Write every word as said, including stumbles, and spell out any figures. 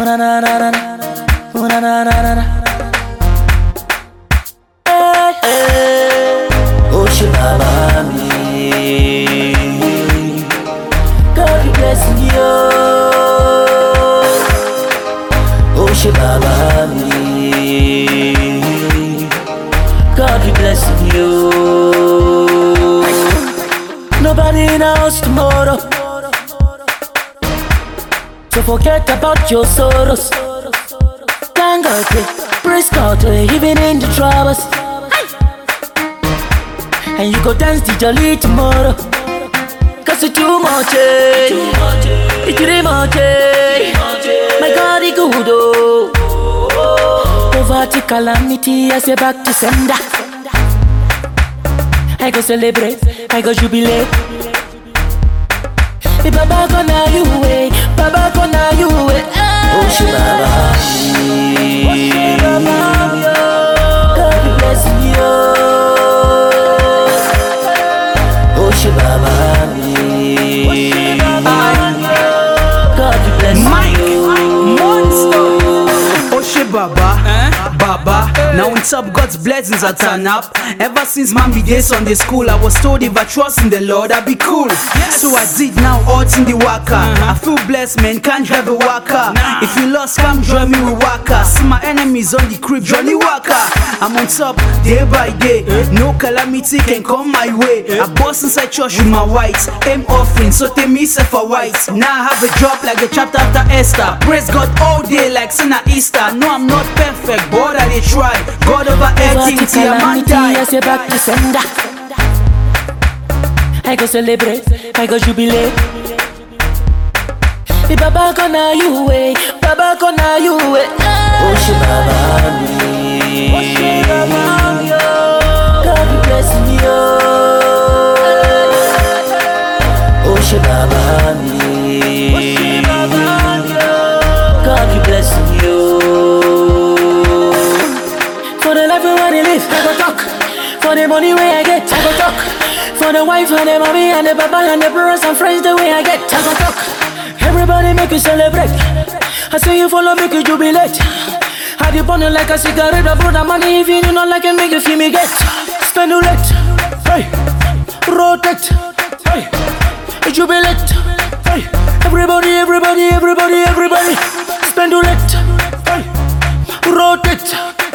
na na na na na, ooh na na na na na. Hey, hey. Oh, she baba me. God be blessing you. Oh, she baba me. God be blessing you. Nobody knows tomorrow, so forget about your sorrows. Thank God, praise God, even in the troubles. And you go dance the jolly tomorrow, cause it's too much, eh? It's too much, eh? My God, it's good, oh. Poverty, calamity, I say back to sender. I go celebrate, I go jubilate. Hey, Baba gonna you way, Baba gonna you way. Oh, she Baba, oh, she Baba, God be blessing you. Oh, she Baba, oh, she Baba, God be blessing you. Monster. Oh, she Baba, eh? Baba. Now on top, God's blessings are turn up. Ever since man began Sunday school, I was told if I trust in the Lord, I'd be cool. Yes. So I did now, all in the waka. Uh-huh. I feel blessed, man, can't drive a waka. Nah. If you lost, come join me with waka. See my enemies on the crib, Johnny Waka. I'm on top, day by day. Eh? No calamity can come my way. Eh? I boss inside church with my whites. Aim offering, so take me self for whites. Now I have a job like the chapter after Esther. Praise God all day like Sinner Easter. No, I'm not perfect, but I did try. God over everything till a man die. I say back to sender. I go celebrate, I go jubilate. The Baba gonna you way, Baba gonna you way. Oh, she Baba me. Oh, she Baba me. God be blessing you. Oh, she Baba me. Oh, she Baba me. God be blessing you. For the life we wanna live, I go talk. For the money way I get, I go talk. For the wife and the mommy and the papa and the brothers and friends, the way I get, I go talk. Everybody make you celebrate. I say you follow, make you jubilate. Had you burn it like a cigarette, I brought the money. If you do not like it, make you feel me get. Spendulate, hey, rotate, hey, jubilate, hey. Everybody, everybody, everybody, everybody. Spendulate, hey, rotate.